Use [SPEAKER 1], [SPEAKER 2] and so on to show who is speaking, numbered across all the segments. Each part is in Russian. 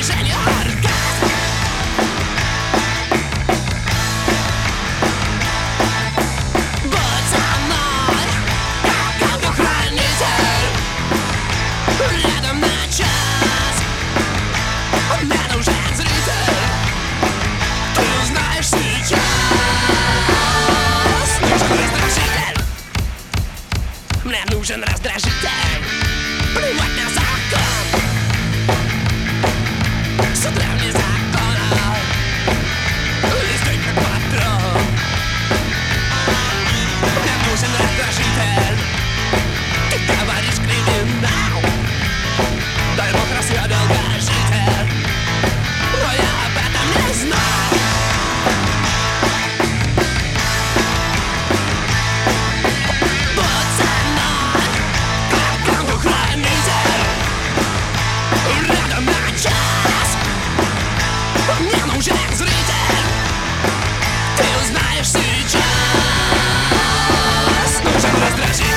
[SPEAKER 1] движение оргазм. Будь со мной, как ангел-хранитель, рядом на час. Мне нужен зритель, ты узнаешь сейчас. Нужен раздражитель, мне нужен раздражитель. Плевать на закон, с утра вне закона, листай как патрон. Мне нужен раздражитель, ты говоришь криминал. Дай Бог рассвет долгожитель, но я об этом не знал. Будь со мной, как ангел-хранитель, рядом на час. Мне нужен зритель, ты узнаешь сейчас. Нужен раздражитель.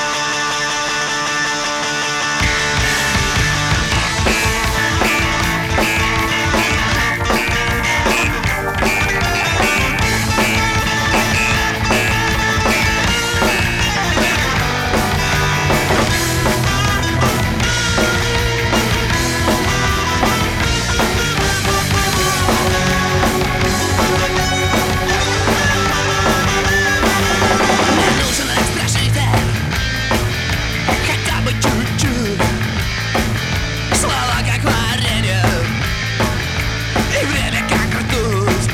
[SPEAKER 1] Мне нужен раздражитель, хотя бы чуть-чуть. Слова как варенье, и время как ртуть.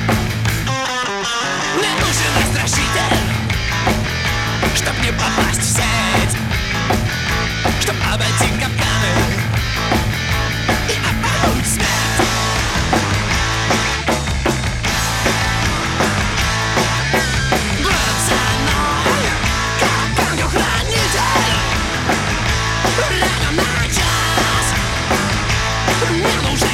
[SPEAKER 1] Мне нужен раздражитель, чтоб не попасть в сеть, чтоб обойти капканы и обмануть смерть. Будь со мной, как ангел-хранитель, рядом на час. Мне нужен